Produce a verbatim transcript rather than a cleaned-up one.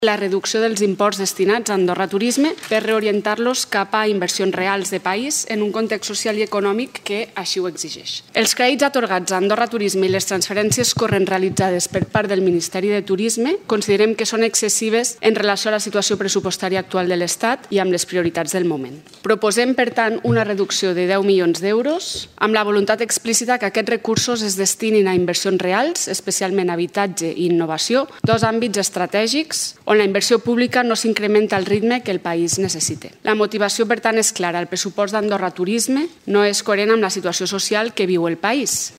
la reducció dels imports destinats a Andorra Turisme per reorientar-los cap a inversions reals de país en un context social i econòmic que així ho exigeix. Els crèdits atorgats a Andorra Turisme i les transferències corrents realitzades per part del Ministeri de Turisme considerem que són excessives en relació a la situació pressupostària actual de l'Estat i amb les prioritats del moment. Proposem, per tant, una reducció de deu milions d'euros amb la voluntat explícita que aquests recursos es destinin a inversions reals, especialment habitatge i innovació, dos àmbits estratègics on la inversió pública no s'incrementa al ritme que el país necessita. La motivació, per tant, és clara. El pressupost d'Andorra Turisme no és coherent amb la situació social que viu el país.